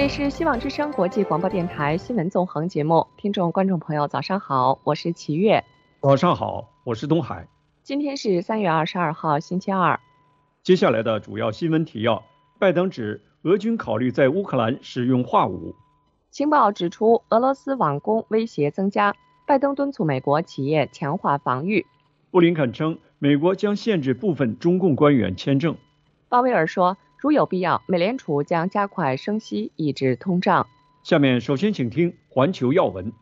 这里是希望之声国际广播电台新闻纵横节目，听众观众朋友早上好，我是齐月。 早上好，我是东海。 今天是3月22号星期二。 接下来的主要新闻提要：拜登指俄军考虑在乌克兰使用化武。 情报指出俄罗斯网攻威胁增加，拜登敦促美国企业强化防御。 布林肯称美国将限制部分中共官员签证。 鲍威尔说，如有必要，美联储将加快升息，抑制通胀。 下面首先请听环球要闻。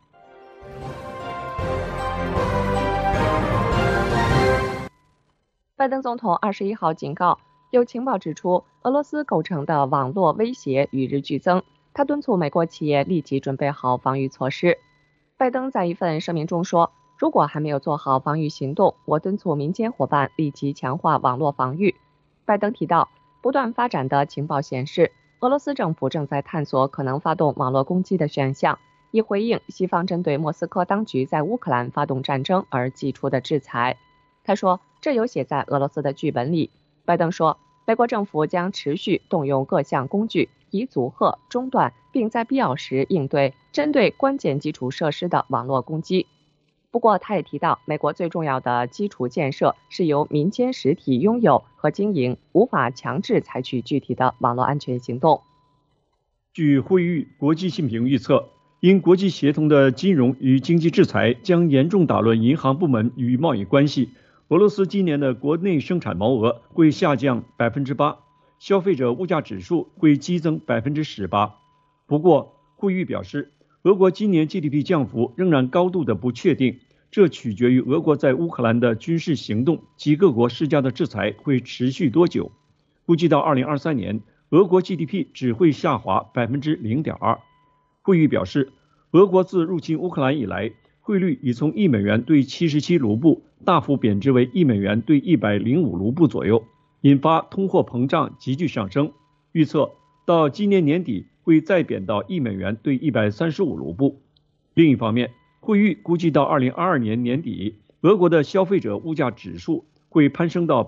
拜登总统21号警告，有情报指出俄罗斯构成的网络威胁与日俱增，他敦促美国企业立即准备好防御措施。拜登在一份声明中说，如果还没有做好防御行动，我敦促民间伙伴立即强化网络防御。拜登提到，不断发展的情报显示，俄罗斯政府正在探索可能发动网络攻击的选项，以回应西方针对莫斯科当局在乌克兰发动战争而祭出的制裁。他说，这有写在俄罗斯的剧本里。拜登说，美国政府将持续动用各项工具，以阻吓、中断，并在必要时应对针对关键基础设施的网络攻击。不过，他也提到，美国最重要的基础建设是由民间实体拥有和经营，无法强制采取具体的网络安全行动。 据惠誉国际信评预测，因国际协同的金融与经济制裁将严重打乱银行部门与贸易关系，俄罗斯今年的国内生产毛额会下降 8%， 消费者物价指数会激增 18%。 不过，惠誉表示，俄国今年 GDP 降幅仍然高度的不确定，这取决于俄国在乌克兰的军事行动及各国施加的制裁会持续多久。估计到2023年，俄国 GDP 只会下滑 0.2%。 惠誉表示，俄国自入侵乌克兰以来，汇率已从1美元对77卢布大幅贬值为1美元对105卢布左右，引发通货膨胀急剧上升。预测到今年年底会再贬到1美元对135卢布。另一方面，惠誉估计到2022年年底，俄国的消费者物价指数会攀升到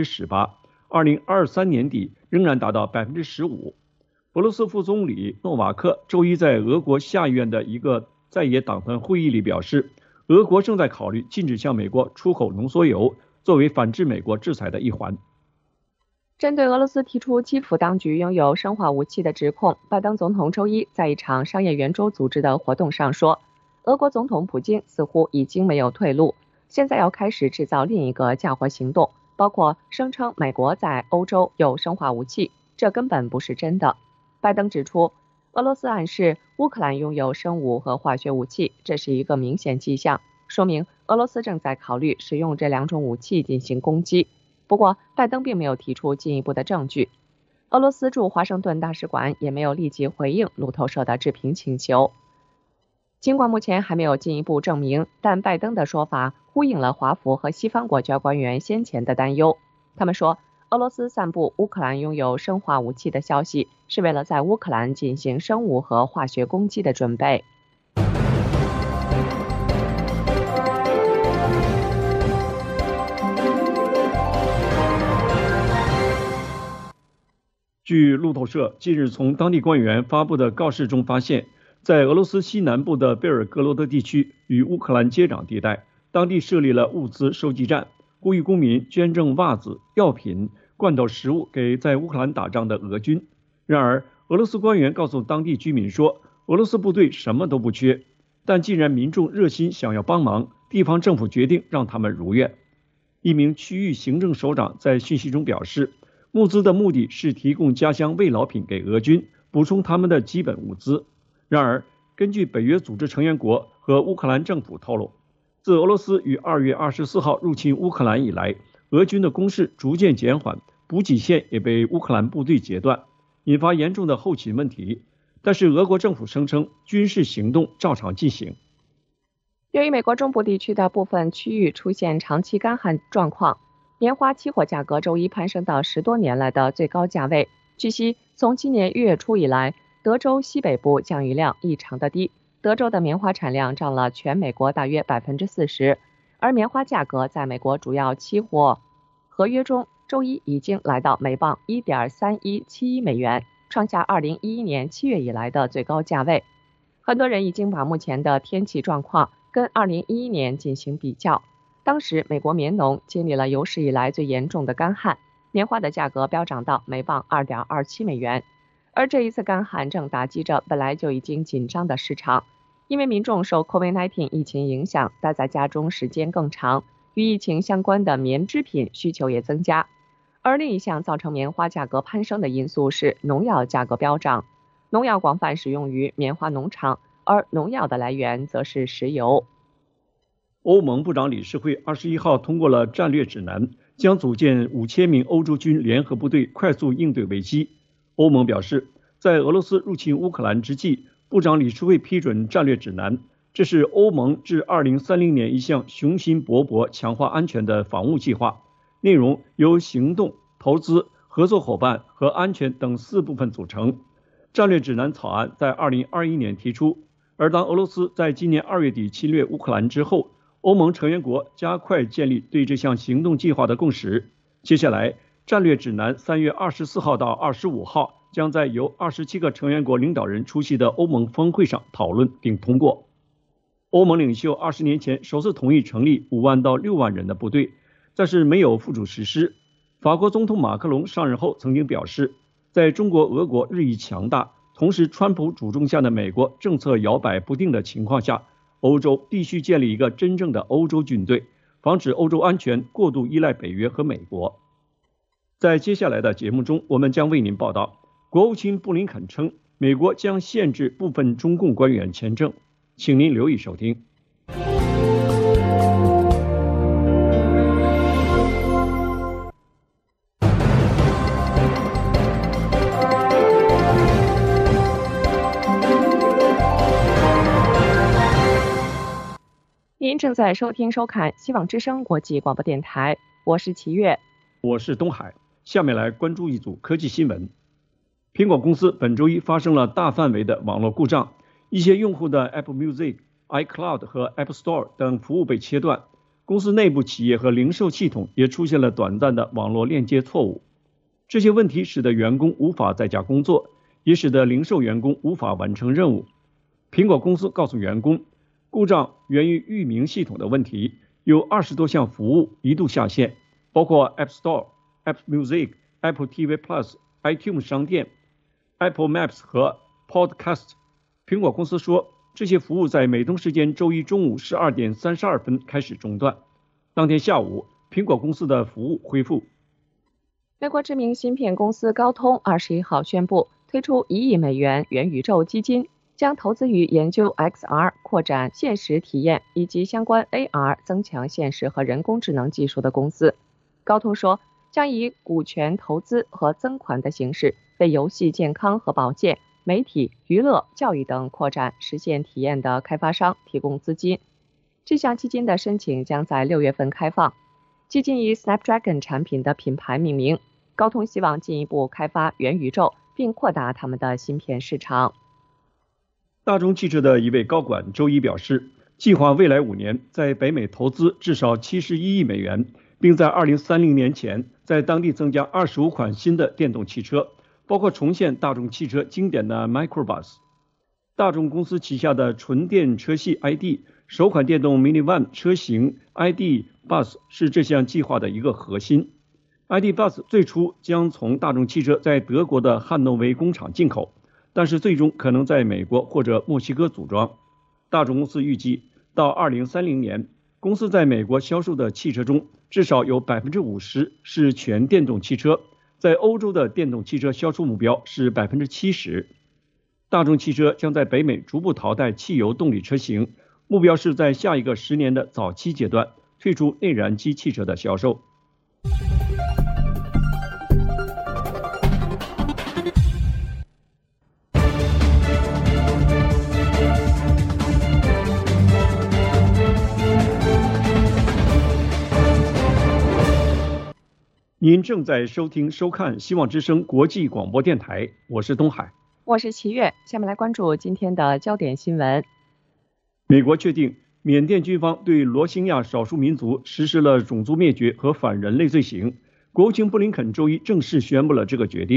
18%，2023年底仍然达到 15%。俄罗斯副总理诺瓦克周一在俄国下议院的一个在野党团会议里表示，俄国正在考虑禁止向美国出口浓缩铀，作为反制美国制裁的一环。 针对俄罗斯提出基辅当局拥有生化武器的指控，拜登总统周一在一场商业圆桌组织的活动上说，俄国总统普京似乎已经没有退路，现在要开始制造另一个嫁祸行动，包括声称美国在欧洲有生化武器，这根本不是真的。拜登指出，俄罗斯暗示乌克兰拥有生物和化学武器，这是一个明显迹象，说明俄罗斯正在考虑使用这两种武器进行攻击。不过，拜登并没有提出进一步的证据。俄罗斯驻华盛顿大使馆也没有立即回应路透社的置评请求。尽管目前还没有进一步证明，但拜登的说法呼应了华府和西方国家官员先前的担忧。他们说，俄罗斯散布乌克兰拥有生化武器的消息，是为了在乌克兰进行生物和化学攻击的准备。 据路透社近日从当地官员发布的告示中发现，在俄罗斯西南部的贝尔格罗德地区与乌克兰接壤地带，当地设立了物资收集站，呼吁公民捐赠袜子、药品、罐头食物给在乌克兰打仗的俄军。然而，俄罗斯官员告诉当地居民说，俄罗斯部队什么都不缺，但既然民众热心想要帮忙，地方政府决定让他们如愿。一名区域行政首长在讯息中表示，募资的目的是提供家乡慰劳品给俄军，补充他们的基本物资。然而，根据北约组织成员国和乌克兰政府透露，自俄罗斯于2月24号入侵乌克兰以来，俄军的攻势逐渐减缓，补给线也被乌克兰部队截断，引发严重的后勤问题。但是俄国政府声称军事行动照常进行。 由于美国中部地区的部分区域出现长期干旱状况，棉花期货价格周一攀升到10多年来的最高价位。据悉，从今年1月初以来，德州西北部降雨量异常的低，德州的棉花产量占了全美国大约 40%， 而棉花价格在美国主要期货合约中，周一已经来到每磅 1.3171美元。 创下2011年7月以来的最高价位。很多人已经把目前的天气状况跟2011年进行比较。当时美国棉农经历了有史以来最严重的干旱，棉花的价格飙涨到每磅2.27美元。而这一次干旱正打击着本来就已经紧张的市场，因为民众受 COVID-19 疫情影响，待在家中时间更长，与疫情相关的棉织品需求也增加。而另一项造成棉花价格攀升的因素是农药价格飙涨。农药广泛使用于棉花农场，而农药的来源则是石油。 欧盟部长理事会21号通过了战略指南，将组建5000名欧洲军联合部队，快速应对危机。欧盟表示，在俄罗斯入侵乌克兰之际，部长理事会批准战略指南，这是欧盟至2030年一项雄心勃勃强化安全的防务计划，内容由行动、投资、合作伙伴和安全等4部分组成。战略指南草案在2021年提出，而当俄罗斯在今年2月底侵略乌克兰之后，欧盟成员国加快建立对这项行动计划的共识。接下来，战略指南3月24号到25号将在由27个成员国领导人出席的欧盟峰会上讨论并通过。欧盟领袖20年前首次同意成立5万到6万人的部队，但是没有付诸实施。法国总统马克龙上任后曾经表示，在中国、俄国日益强大，同时川普主政下的美国政策摇摆不定的情况下，欧洲必须建立一个真正的欧洲军队，防止欧洲安全过度依赖北约和美国。在接下来的节目中，我们将为您报道，国务卿布林肯称，美国将限制部分中共官员签证，请您留意收听。 您正在收听收看希望之声国际广播电台，我是齐月， 我是东海。下面来关注一组科技新闻。苹果公司本周一发生了大范围的网络故障，一些用户的 Apple Music、iCloud 和 App Store 等服务被切断，公司内部企业和零售系统也出现了短暂的网络链接错误。这些问题使得员工无法在家工作，也使得零售员工无法完成任务。苹果公司告诉员工，故障源于域名系统的问题，有20多项服务一度下线，包括 App Store、Apple Music、Apple TV Plus、iTunes 商店、Apple Maps 和 Podcast。 苹果公司说，这些服务在美东时间周一中午12点32分开始中断。当天下午，苹果公司的服务恢复。 美国知名芯片公司高通21号宣布推出1亿美元元宇宙基金，将投资于研究 XR 扩展现实体验以及相关 AR 增强现实和人工智能技术的公司。高通说，将以股权投资和增款的形式，为游戏、健康和保健、媒体、娱乐、教育等扩展实现体验的开发商提供资金。这项基金的申请将在6月份开放。基金以 Snapdragon 产品的品牌命名。高通希望进一步开发元宇宙，并扩大他们的芯片市场。 大众汽车的一位高管周一表示，计划未来5年在北美投资至少71亿美元，并在2030年前在当地增加25款新的电动汽车，包括重现大众汽车经典的 Microbus。大众公司旗下的纯电车系 ID 首款电动 Minivan 车型 ID Bus 是这项计划的一个核心。ID Bus 最初将从大众汽车在德国的汉诺威工厂进口，但是最终可能在美国或者墨西哥组装。大众公司预计，到2030年，公司在美国销售的汽车中至少有50%是全电动汽车，在欧洲的电动汽车销售目标是70%。大众汽车将在北美逐步淘汰汽油动力车型，目标是在下一个10年的早期阶段退出内燃机汽车的销售。您正在收听收看希望之声国际广播电台，我是东海， 我是齐月。下面来关注今天的焦点新闻。 美国确定缅甸军方对罗兴亚少数民族实施了种族灭绝和反人类罪行。国务卿布林肯周一正式宣布了这个决定，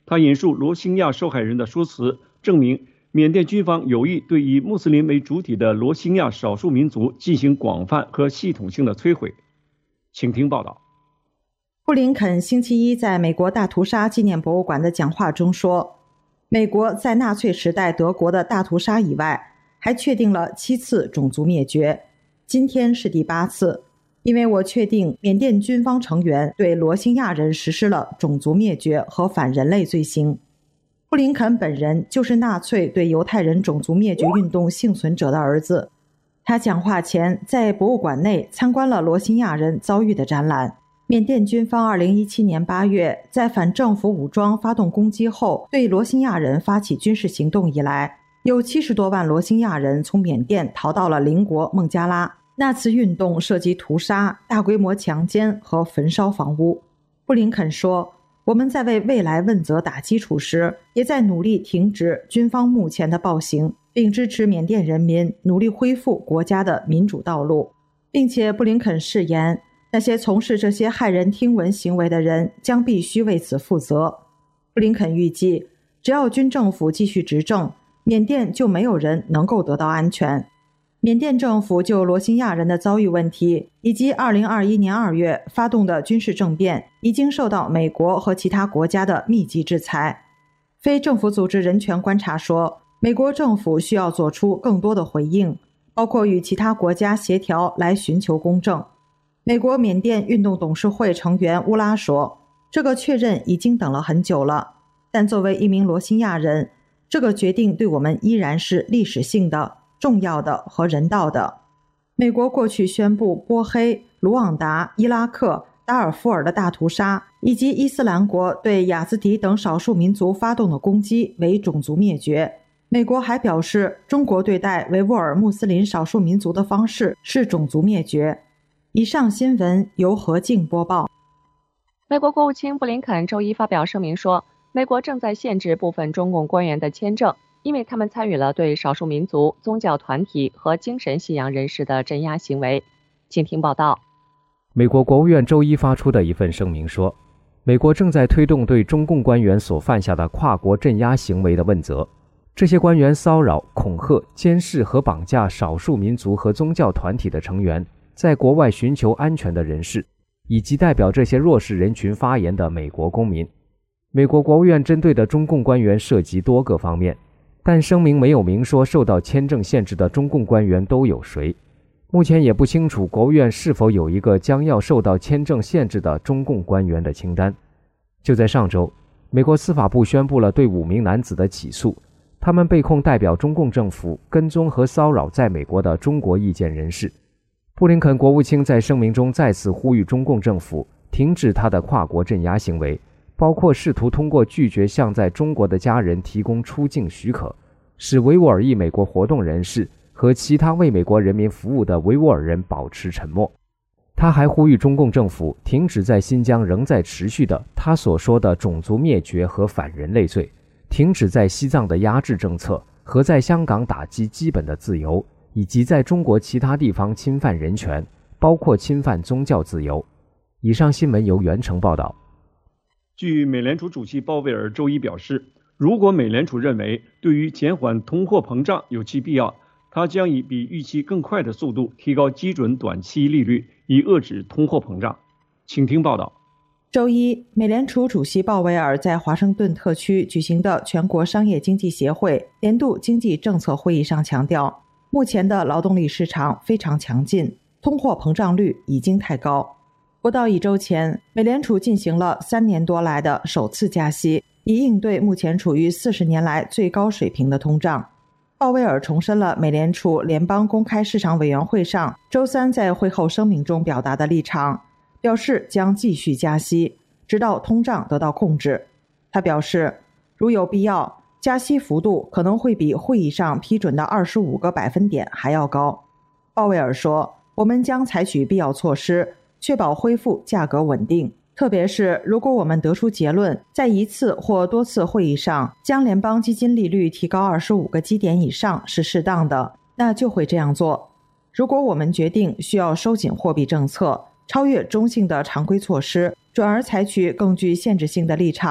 他引述罗兴亚受害人的说辞，证明缅甸军方有意对以穆斯林为主体的罗兴亚少数民族进行广泛和系统性的摧毁。请听报道。 布林肯星期一在美国大屠杀纪念博物馆的讲话中说，美国在纳粹时代德国的大屠杀以外，还确定了7次种族灭绝，今天是第8次，因为我确定缅甸军方成员对罗兴亚人实施了种族灭绝和反人类罪行。布林肯本人就是纳粹对犹太人种族灭绝运动幸存者的儿子。他讲话前在博物馆内参观了罗兴亚人遭遇的展览。缅甸军方2017年8月在反政府武装发动攻击后对罗兴亚人发起军事行动以来，有70多万罗兴亚人从缅甸逃到了邻国孟加拉。那次运动涉及屠杀、大规模强奸和焚烧房屋。布林肯说，我们在为未来问责打基础时，也在努力停止军方目前的暴行，并支持缅甸人民努力恢复国家的民主道路。并且布林肯誓言，那些从事这些骇人听闻行为的人将必须为此负责。布林肯预计，只要军政府继续执政，缅甸就没有人能够得到安全。缅甸政府就罗兴亚人的遭遇问题，以及2021年2月发动的军事政变，已经受到美国和其他国家的密集制裁。非政府组织人权观察说，美国政府需要做出更多的回应，包括与其他国家协调来寻求公正。美国缅甸运动董事会成员乌拉说，这个确认已经等了很久了，但作为一名罗兴亚人，这个决定对我们依然是历史性的、重要的和人道的。美国过去宣布波黑、卢旺达、伊拉克、达尔富尔的大屠杀，以及伊斯兰国对雅兹迪等少数民族发动的攻击为种族灭绝。美国还表示，中国对待维吾尔穆斯林少数民族的方式是种族灭绝。以上新闻由何静播报。 美国国务卿布林肯周一发表声明说，美国正在限制部分中共官员的签证，因为他们参与了对少数民族、宗教团体和精神信仰人士的镇压行为。请听报道。 美国国务院周一发出的一份声明说，美国正在推动对中共官员所犯下的跨国镇压行为的问责。这些官员骚扰、恐吓、监视和绑架少数民族和宗教团体的成员，在国外寻求安全的人士，以及代表这些弱势人群发言的美国公民。美国国务院针对的中共官员涉及多个方面，但声明没有明说受到签证限制的中共官员都有谁。目前也不清楚国务院是否有一个将要受到签证限制的中共官员的清单。就在上周，美国司法部宣布了对5名男子的起诉，他们被控代表中共政府跟踪和骚扰在美国的中国意见人士。布林肯国务卿在声明中再次呼吁中共政府停止他的跨国镇压行为，包括试图通过拒绝向在中国的家人提供出境许可，使维吾尔裔美国活动人士和其他为美国人民服务的维吾尔人保持沉默。他还呼吁中共政府停止在新疆仍在持续的他所说的种族灭绝和反人类罪，停止在西藏的压制政策和在香港打击基本的自由，以及在中国其他地方侵犯人权，包括侵犯宗教自由。以上新闻由袁成报道。 据美联储主席鲍威尔周一表示，如果美联储认为对于减缓通货膨胀有其必要，他将以比预期更快的速度提高基准短期利率，以遏制通货膨胀。请听报道。 周一，美联储主席鲍威尔在华盛顿特区举行的全国商业经济协会年度经济政策会议上强调，目前的劳动力市场非常强劲，通货膨胀率已经太高。不到1周前，美联储进行了3年多来的首次加息，以应对目前处于40年来最高水平的通胀。鲍威尔重申了美联储联邦公开市场委员会上周三在会后声明中表达的立场，表示将继续加息，直到通胀得到控制。他表示，如有必要，加息幅度可能会比会议上批准的25个百分点还要高。鲍威尔说，我们将采取必要措施，确保恢复价格稳定，特别是如果我们得出结论，在1次或多次会议上将联邦基金利率提高25个基点以上是适当的，那就会这样做。如果我们决定需要收紧货币政策，超越中性的常规措施，转而采取更具限制性的立场，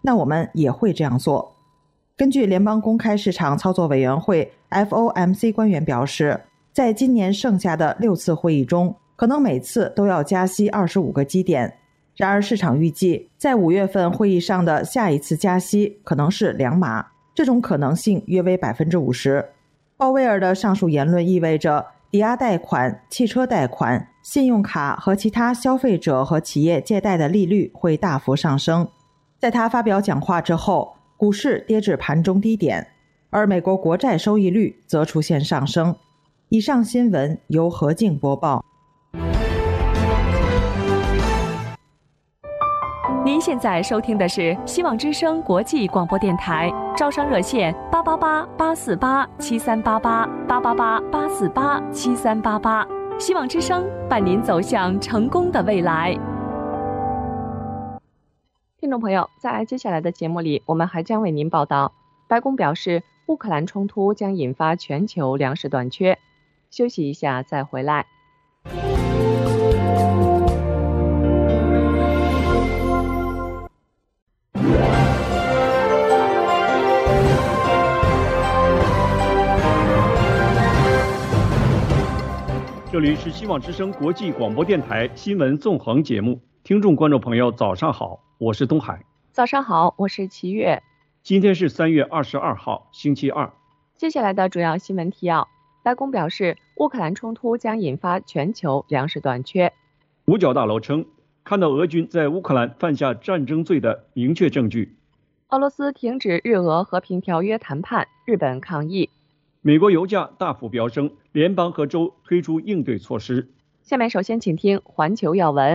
那我们也会这样做。根据联邦公开市场操作委员会 FOMC 官员表示，在今年剩下的6次会议中，可能每次都要加息25个基点。然而市场预计，在5月份会议上的下一次加息可能是2码，这种可能性约为 50%。 鲍威尔的上述言论意味着抵押贷款、汽车贷款、信用卡和其他消费者和企业借贷的利率会大幅上升。在他发表讲话之后，股市跌至盘中低点，而美国国债收益率则出现上升。以上新闻由何静播报。 您现在收听的是希望之声国际广播电台，招商热线888-848-7388，888-848-7388，希望之声伴您走向成功的未来。听众朋友，在接下来的节目里，我们还将为您报道，白宫表示乌克兰冲突将引发全球粮食短缺。休息一下再回来。 这里是希望之声国际广播电台新闻纵横节目，听众观众朋友早上好，我是东海。 早上好，我是齐月。 今天是3月22号，星期二。 接下来的主要新闻提要：白宫表示，乌克兰冲突将引发全球粮食短缺。 五角大楼称，看到俄军在乌克兰犯下战争罪的明确证据。 俄罗斯停止日俄和平条约谈判，日本抗议。 美国油价大幅飙升，联邦和州推出应对措施。 下面首先请听环球要闻。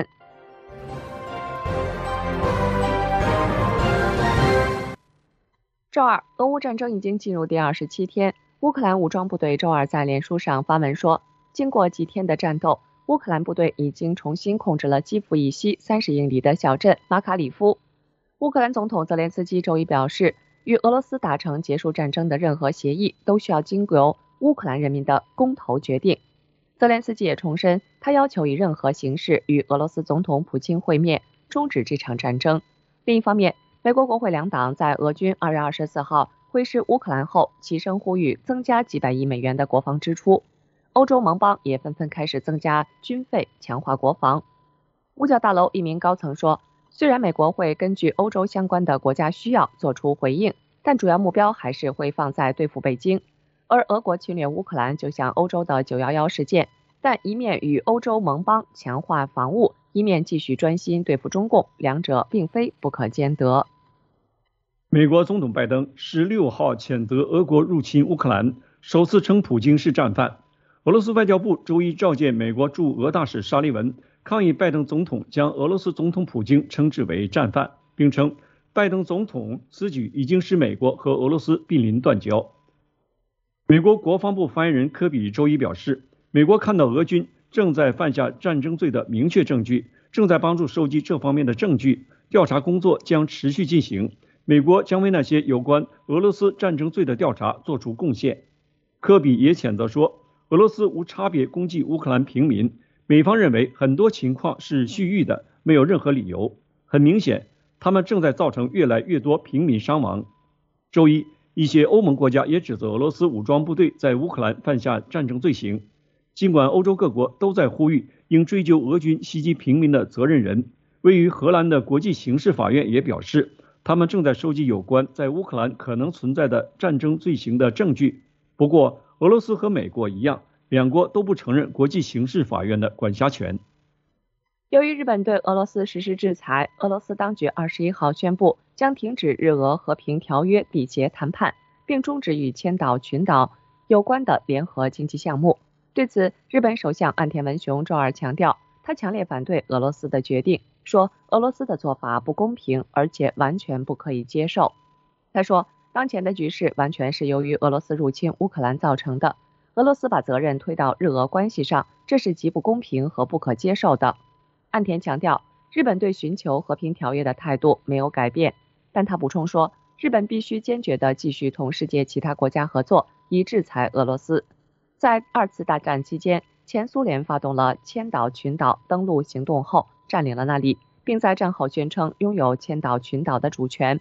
周二，俄乌战争已经进入第27天。乌克兰武装部队周二在脸书上发文说，经过几天的战斗，乌克兰部队已经重新控制了基辅以西30英里的小镇马卡里夫。乌克兰总统泽连斯基周一表示，与俄罗斯达成结束战争的任何协议都需要经过乌克兰人民的公投决定。泽连斯基也重申，他要求以任何形式与俄罗斯总统普京会面，终止这场战争。另一方面，美国国会两党在俄军2月24号挥师乌克兰后，齐声呼吁增加几百亿美元的国防支出。欧洲盟邦也纷纷开始增加军费，强化国防。五角大楼一名高层说，虽然美国会根据欧洲相关的国家需要做出回应，但主要目标还是会放在对付北京。而俄国侵略乌克兰就像欧洲的911事件，但一面与欧洲盟邦强化防务，一面继续专心对付中共，两者并非不可兼得。 美国总统拜登16号谴责俄国入侵乌克兰，首次称普京是战犯。俄罗斯外交部周一召见美国驻俄大使沙利文，抗议拜登总统将俄罗斯总统普京称之为战犯，并称拜登总统此举已经使美国和俄罗斯濒临断交。美国国防部发言人科比周一表示，美国看到俄军正在犯下战争罪的明确证据，正在帮助收集这方面的证据，调查工作将持续进行，美国将为那些有关俄罗斯战争罪的调查做出贡献。科比也谴责说，俄罗斯无差别攻击乌克兰平民，美方认为很多情况是蓄意的，没有任何理由。很明显，他们正在造成越来越多平民伤亡。周一，一些欧盟国家也指责俄罗斯武装部队在乌克兰犯下战争罪行。尽管欧洲各国都在呼吁应追究俄军袭击平民的责任人，位于荷兰的国际刑事法院也表示，他们正在收集有关在乌克兰可能存在的战争罪行的证据。不过，俄罗斯和美国一样，两国都不承认国际刑事法院的管辖权。 由于日本对俄罗斯实施制裁，俄罗斯当局21号宣布将停止日俄和平条约缔结谈判，并终止与千岛群岛有关的联合经济项目。对此，日本首相岸田文雄周二强调，他强烈反对俄罗斯的决定，说俄罗斯的做法不公平，而且完全不可以接受。他说，当前的局势完全是由于俄罗斯入侵乌克兰造成的，俄罗斯把责任推到日俄关系上，这是极不公平和不可接受的。岸田强调，日本对寻求和平条约的态度没有改变，但他补充说，日本必须坚决地继续同世界其他国家合作，以制裁俄罗斯。在2次大战期间，前苏联发动了千岛群岛登陆行动后，占领了那里，并在战后宣称拥有千岛群岛的主权。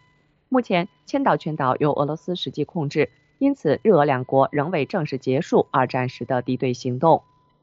目前，千岛群岛由俄罗斯实际控制，因此日俄两国仍未正式结束二战时的敌对行动。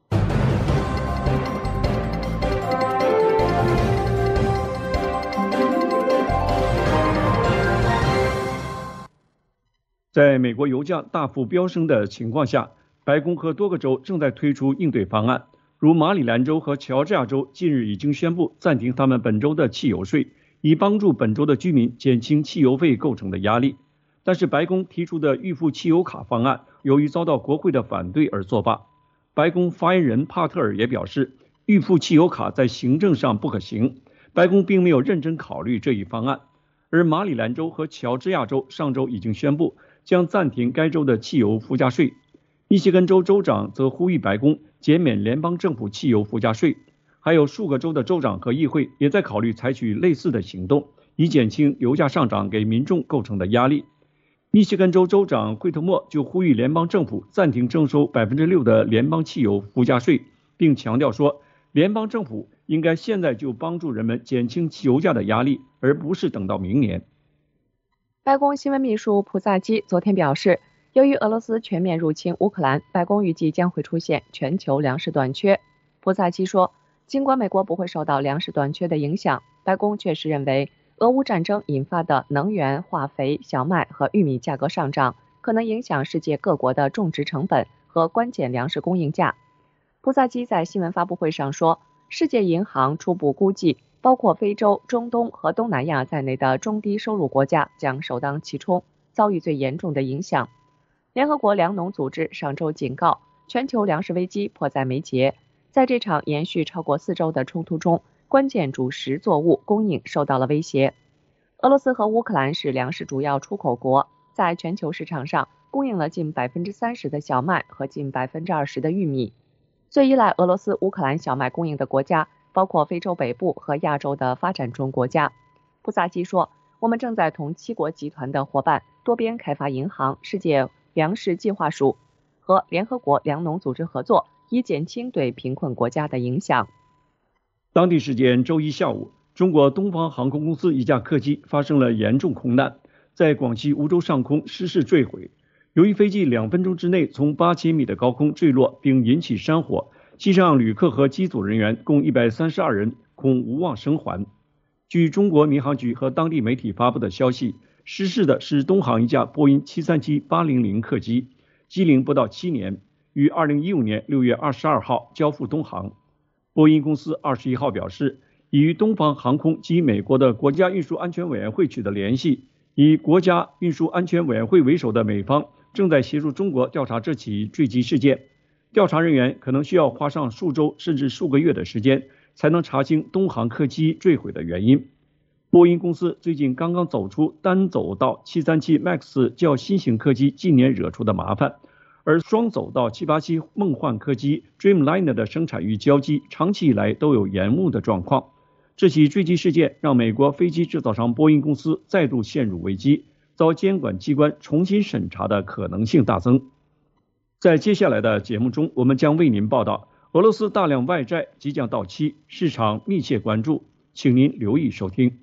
在美国油价大幅飙升的情况下，白宫和多个州正在推出应对方案，如马里兰州和乔治亚州近日已经宣布暂停他们本州的汽油税，以帮助本州的居民减轻汽油费构成的压力。但是白宫提出的预付汽油卡方案由于遭到国会的反对而作罢。白宫发言人帕特尔也表示，预付汽油卡在行政上不可行，白宫并没有认真考虑这一方案。而马里兰州和乔治亚州上周已经宣布将暂停该州的汽油附加税。密歇根州州长则呼吁白宫减免联邦政府汽油附加税，还有数个州的州长和议会也在考虑采取类似的行动，以减轻油价上涨给民众构成的压力。密歇根州州长惠特默就呼吁联邦政府暂停征收 6% 的联邦汽油附加税，并强调说，联邦政府应该现在就帮助人们减轻汽油价的压力，而不是等到明年。 白宫新闻秘书普萨基昨天表示，由于俄罗斯全面入侵乌克兰，白宫预计将会出现全球粮食短缺。普萨基说，尽管美国不会受到粮食短缺的影响，白宫确实认为俄乌战争引发的能源、化肥、小麦和玉米价格上涨，可能影响世界各国的种植成本和关键粮食供应价。普萨基在新闻发布会上说，世界银行初步估计，包括非洲、中东和东南亚在内的中低收入国家将首当其冲，遭遇最严重的影响。联合国粮农组织上周警告，全球粮食危机迫在眉睫。在这场延续超过4周的冲突中，关键主食作物供应受到了威胁。俄罗斯和乌克兰是粮食主要出口国，在全球市场上供应了近 30% 的小麦和近 20% 的玉米。最依赖俄罗斯、乌克兰小麦供应的国家包括非洲北部和亚洲的发展中国家。普萨基说，我们正在同7国集团的伙伴、多边开发银行、世界粮食计划署和联合国粮农组织合作，以减轻对贫困国家的影响。 当地时间周一下午，中国东方航空公司一架客机发生了严重空难，在广西梧州上空失事坠毁。由于飞机2分钟之内从8000米的高空坠落并引起山火，机上旅客和机组人员共132人，恐无望生还。据中国民航局和当地媒体发布的消息，失事的是东航一架波音737-800客机，机龄不到7年，于2015年6月22号交付东航。波音公司21号表示，已与东方航空及美国的国家运输安全委员会取得联系，以国家运输安全委员会为首的美方正在协助中国调查这起坠机事件。调查人员可能需要花上数周甚至数个月的时间，才能查清东航客机坠毁的原因。波音公司最近刚刚走出单走道737 MAX 较新型客机近年惹出的麻烦，而双走道787梦幻客机 Dreamliner 的生产与交机长期以来都有延误的状况。这起坠机事件让美国飞机制造商波音公司再度陷入危机，遭监管机关重新审查的可能性大增。在接下来的节目中，我们将为您报道俄罗斯大量外债即将到期，市场密切关注，请您留意收听。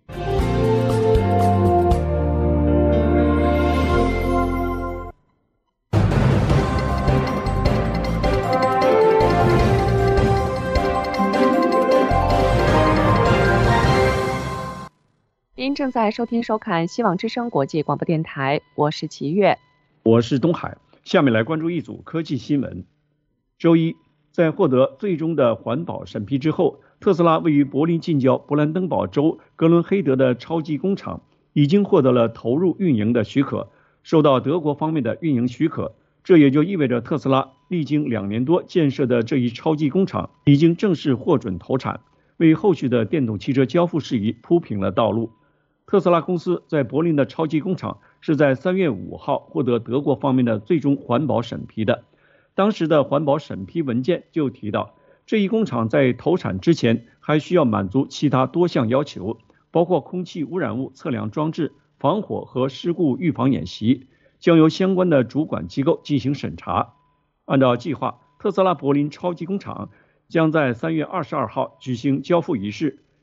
您正在收听收看希望之声国际广播电台，我是齐越， 我是东海。下面来关注一组科技新闻。周一，在获得最终的环保审批之后，特斯拉位于柏林近郊勃兰登堡州格伦黑德的超级工厂已经获得了投入运营的许可，受到德国方面的运营许可。这也就意味着特斯拉历经2年多建设的这一超级工厂已经正式获准投产，为后续的电动汽车交付事宜铺平了道路。特斯拉公司在柏林的超级工厂是在3月5号获得德国方面的最终环保审批的。当时的环保审批文件就提到，这一工厂在投产之前还需要满足其他多项要求，包括空气污染物测量装置、防火和事故预防演习，将由相关的主管机构进行审查。按照计划，特斯拉柏林超级工厂将在3月22号举行交付仪式，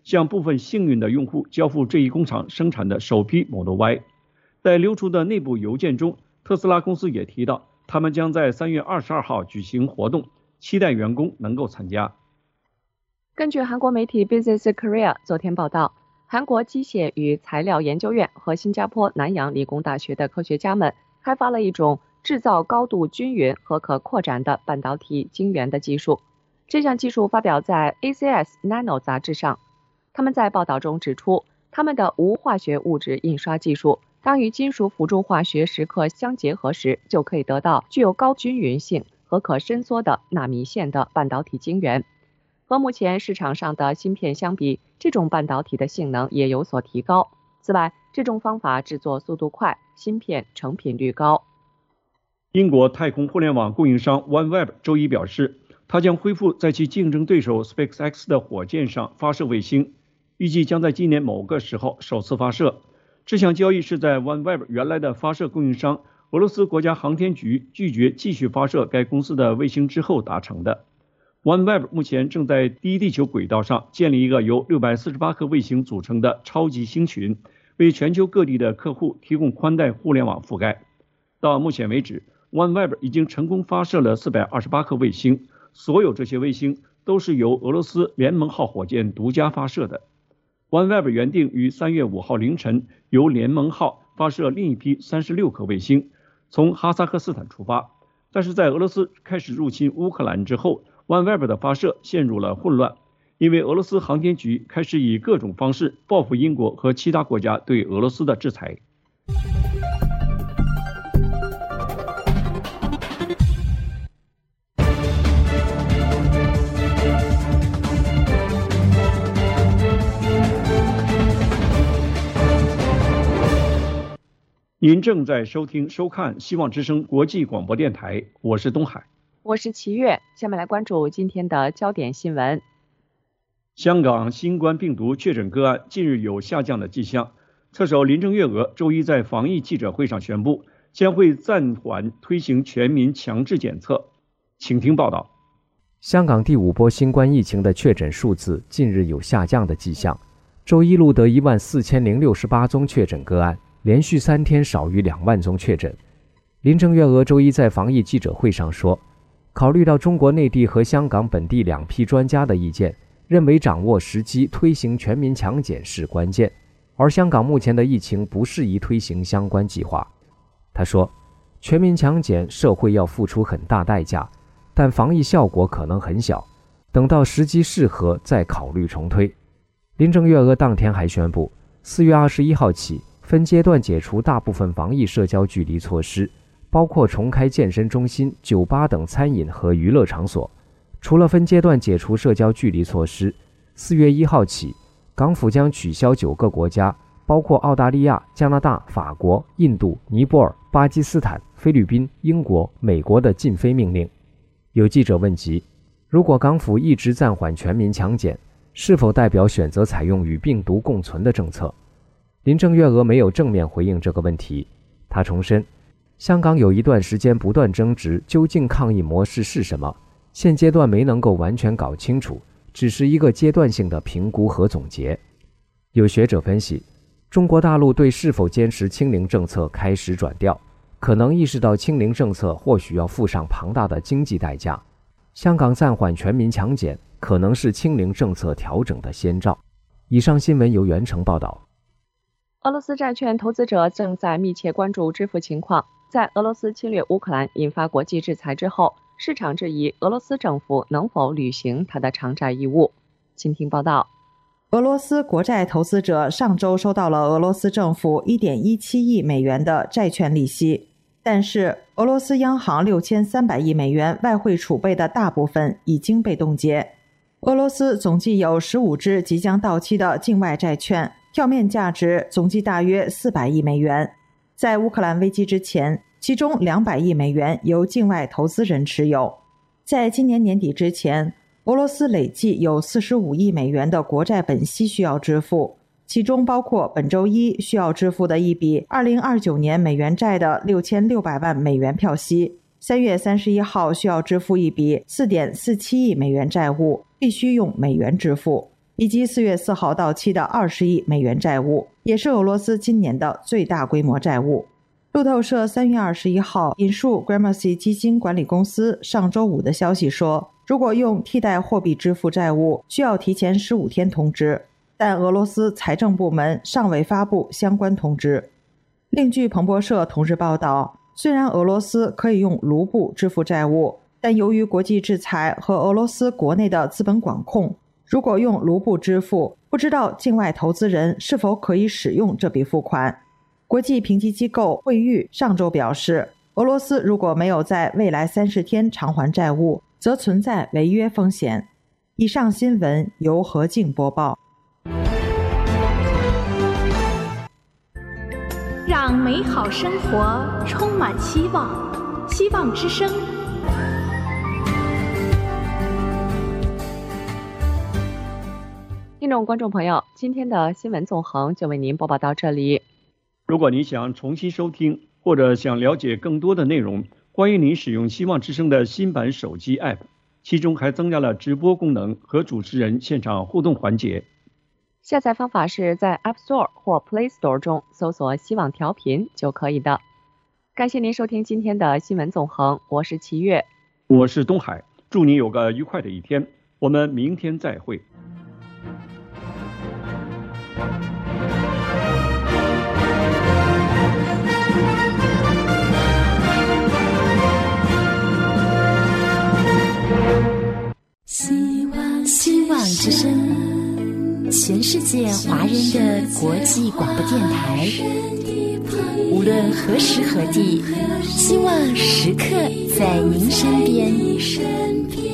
向部分幸运的用户交付这一工厂生产的首批 Model Y。在流出的内部邮件中，特斯拉公司也提到，他们将在3月22号举行活动，期待员工能够参加。 根据韩国媒体 Business Korea 昨天报道，韩国机械与材料研究院和新加坡南洋理工大学的科学家们开发了一种制造高度均匀和可扩展的半导体晶圆的技术。这项技术发表在 ACS Nano 杂志上。他们在报道中指出，他们的无化学物质印刷技术当与金属辅助化学时刻相结合时，就可以得到具有高均匀性和可伸缩的纳米线的半导体晶圆。和目前市场上的芯片相比，这种半导体的性能也有所提高。此外，这种方法制作速度快，芯片成品率高。 英国太空互联网供应商 OneWeb 周一表示，它将恢复在其竞争对手 SpaceX 的火箭上发射卫星，预计将在今年某个时候首次发射。这项交易是在 OneWeb 原来的发射供应商俄罗斯国家航天局拒绝继续发射该公司的卫星之后达成的。OneWeb 目前正在低地球轨道上建立一个由648颗卫星组成的超级星群，为全球各地的客户提供宽带互联网覆盖。到目前为止， OneWeb 已经成功发射了428颗卫星，所有这些卫星都是由俄罗斯联盟号火箭独家发射的。OneWeb 原定于3月5号凌晨由联盟号发射另一批36颗卫星，从哈萨克斯坦出发，但是在俄罗斯开始入侵乌克兰之后， OneWeb 的发射陷入了混乱，因为俄罗斯航天局开始以各种方式报复英国和其他国家对俄罗斯的制裁。您正在收听收看希望之声国际广播电台，我是东海， 我是齐月。下面来关注今天的焦点新闻。 香港新冠病毒确诊个案近日有下降的迹象，特首林郑月娥周一在防疫记者会上宣布，将会暂缓推行全民强制检测。请听报道。 香港第5波新冠疫情的确诊数字近日有下降的迹象，周一录得14068宗确诊个案，连续3天少于2万宗确诊。林郑月娥周一在防疫记者会上说，考虑到中国内地和香港本地2批专家的意见，认为掌握时机推行全民强检是关键，而香港目前的疫情不适宜推行相关计划。他说，全民强检社会要付出很大代价，但防疫效果可能很小，等到时机适合再考虑重推。林郑月娥当天还宣布，4月21号起分阶段解除大部分防疫社交距离措施，包括重开健身中心、酒吧等餐饮和娱乐场所。除了分阶段解除社交距离措施，4月1号起，港府将取消9个国家，包括澳大利亚、加拿大、法国、印度、尼泊尔、巴基斯坦、菲律宾、英国、美国的禁飞命令。有记者问及，如果港府一直暂缓全民强检，是否代表选择采用与病毒共存的政策？林郑月娥没有正面回应这个问题。她重申，香港有一段时间不断争执究竟抗疫模式是什么，现阶段没能够完全搞清楚，只是一个阶段性的评估和总结。有学者分析，中国大陆对是否坚持清零政策开始转调，可能意识到清零政策或许要付上庞大的经济代价。香港暂缓全民强检可能是清零政策调整的先兆。以上新闻由袁成报道。 俄罗斯债券投资者正在密切关注支付情况。在俄罗斯侵略乌克兰引发国际制裁之后，市场质疑俄罗斯政府能否履行它的偿债义务。请听报道。 俄罗斯国债投资者上周收到了俄罗斯政府 1.17 亿美元的债券利息，但是俄罗斯央行6300亿美元外汇储备的大部分已经被冻结。俄罗斯总计有15支即将到期的境外债券，票面价值总计大约400亿美元。在乌克兰危机之前，其中200亿美元由境外投资人持有。在今年年底之前，俄罗斯累计有45亿美元的国债本息需要支付，其中包括本周一需要支付的一笔2029年美元债的6600万美元票息，3月31号需要支付一笔4.47亿美元债务，必须用美元支付。 以及4月4号到期的20亿美元债务，也是俄罗斯今年的最大规模债务。路透社3月21号引述 Gramercy 基金管理公司上周五的消息说，如果用替代货币支付债务，需要提前15天通知，但俄罗斯财政部门尚未发布相关通知。另据彭博社同日报道，虽然俄罗斯可以用卢布支付债务，但由于国际制裁和俄罗斯国内的资本管控，如果用卢布支付，不知道境外投资人是否可以使用这笔付款。国际评级机构惠誉上周表示，俄罗斯如果没有在未来30天偿还债务，则存在违约风险。以上新闻由何静播报。 让美好生活充满希望，希望之声。 听众观众朋友，今天的新闻纵横就为您播报到这里。 如果你想重新收听或者想了解更多的内容，欢迎您使用希望之声的新版手机 App， 其中还增加了直播功能和主持人现场互动环节。 下载方法是在 App Store 或 Play Store 中搜索希望调频就可以的。感谢您收听今天的新闻纵横，我是齐月， 我是东海，祝你有个愉快的一天，我们明天再会。 希望之声，全世界华人的国际广播电台。无论何时何地，希望时刻在您身边。